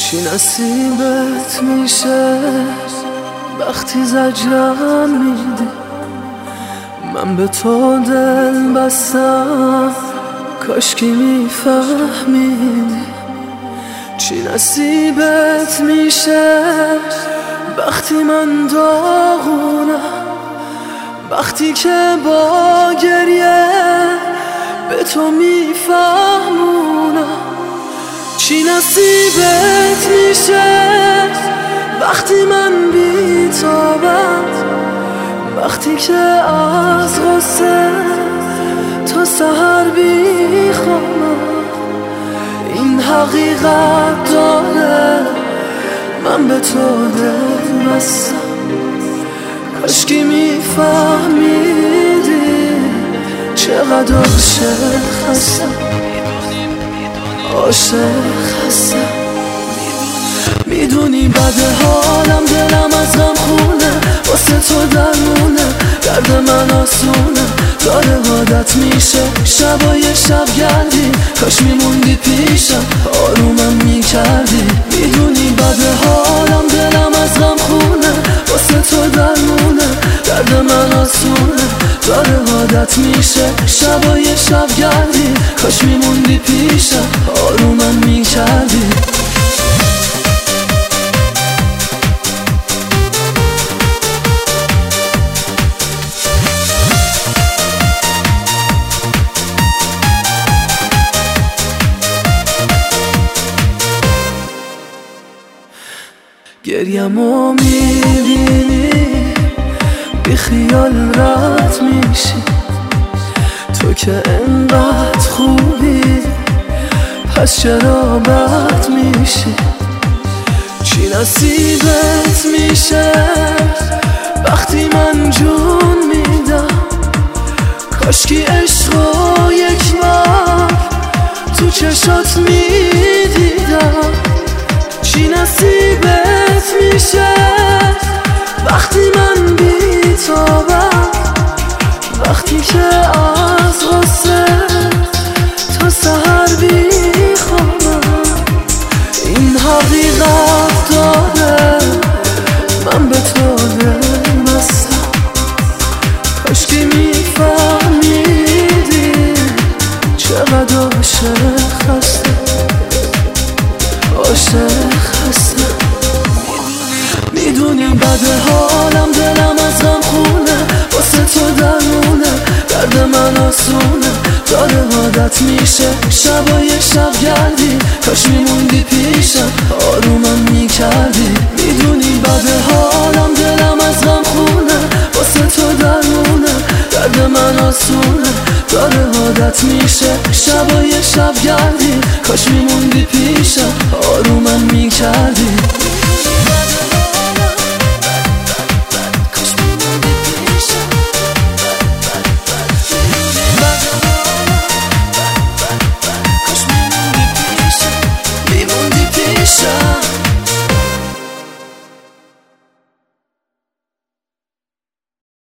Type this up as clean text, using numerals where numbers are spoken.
چی نصیبت میشه وقتی زجرم میدی؟ من به تو دل بستم کاشکی میفهمیدی. چی نصیبت میشه وقتی من داغونم، وقتی که با گریه به تو میفهمونم. چی نصیبت میشه وقتی من بیتابم، وقتی که از غصه تا سحر بیخوابم. این حقیقت داره من به تو دل بستم، کاشکی میفهمیدی چقدر عاشق هستم. عاشق هستم. میدونی بد حالم، دلم از غم خونه، واسه تو درمونه، درد من آسونه، داره عادت میشه شبای شبگردی. کاش میموندی پیشم آرومم میکردی. میدونی بد حالم، دلم از غم خونه، واسه تو درمونه، درد من آسونه، داره عادت میشه شبای شبگردی. کاش میموندی پیشم آرومم میکردی. گریمو میبینی بی خیال رد میشی، تو که انقدر خوبی پس چرا بد میشی؟ چی نصیبت میشه وقتی من جون میدم؟ کاشکی عشقو یک بار تو چشات میدیدم. چی نصیبت میشه وقتی من بیتابم، وقتی که از غصه تا سحر بیخوابم. این حقیقت داره من به تو دل بستم، کاشکی میفهمیدی چقدر عاشق هستم. عاشق هستم. میدونی بد حالم، دلم از غم خونه، واسه تو درمونه، درد من آسونه، داره عادت میشه شبای شبگردی. کاش میموندی پیشم آرومم میکردی. میدونی بد حالم، دلم از غم خونه، واسه تو درمونه، درد من آسونه، داره عادت میشه شبای شبگردی. کاش میموندی پیشم آرومم میکردی.